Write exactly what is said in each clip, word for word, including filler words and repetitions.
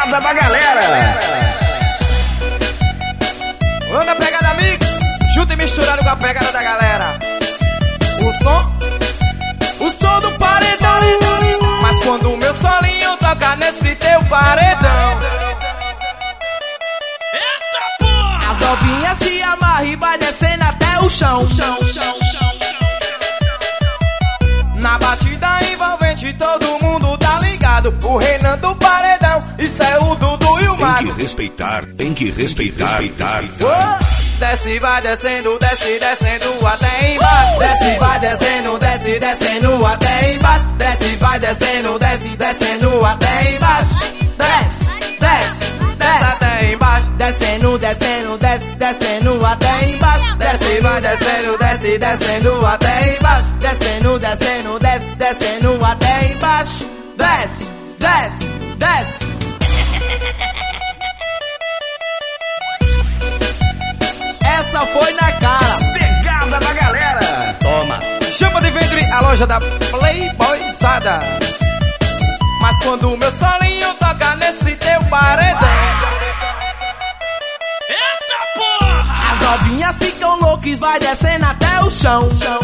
Pegada da galera. Anda pegada mix, junto e misturado com a pegada da galera. O som, o som do paredão. Mas quando o meu solinho toca nesse teu paredão, Eita porra! as novinhas se amarram e vai descendo até o chão. Chão, chão, chão. Na batida envolvente todo mundo tá ligado. O Renan do paredão, isso é o Dudu e o Mago. Tem que respeitar, tem que respeitar, respeitar. Oh! Desce, vai descendo, desce, descendo até embaixo. Desce, vai descendo, desce, descendo até embaixo. Desce, vai descendo, desce, descendo até embaixo. Desce, desce, desce até embaixo. Descendo, descendo, desce, descendo até embaixo. Desce, vai descendo, desce, descendo até embaixo. Descendo, descendo, desce, descendo até embaixo. Desce, desce, desce. Essa foi na cara. Pegada da galera. Toma. Chama de ventre a loja da Playboyzada. Mas quando o meu solinho toca nesse teu paredão, Eita porra! as novinhas ficam loucas, vai descendo até o chão.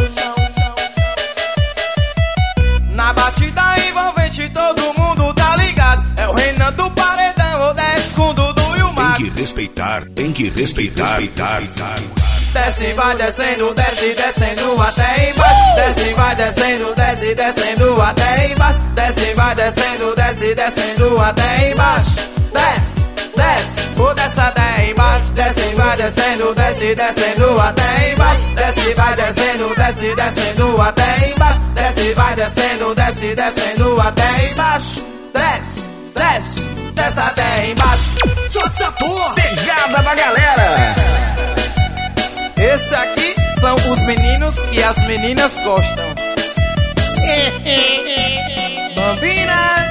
Na batida envolvente todo mundo tá ligado. É o Renan do paredão, o desce com o Dudu e o Mago. Tem que respeitar, tem que respeitar, respeitar. Desce, vai descendo, desce, descendo até embaixo. Desce, vai descendo, desce, descendo até embaixo. Desce, vai descendo, desce, descendo até embaixo. Desce, desce, vou desce até embaixo. Desce, vai descendo, desce, descendo até embaixo. Desce, vai descendo, desce, descendo até embaixo. Desce, vai descendo, desce, descendo até embaixo. Desce, desce, desce até embaixo. Solta essa porra. Pegada da galera. Esse aqui são os meninos que as meninas gostam. Bambinas.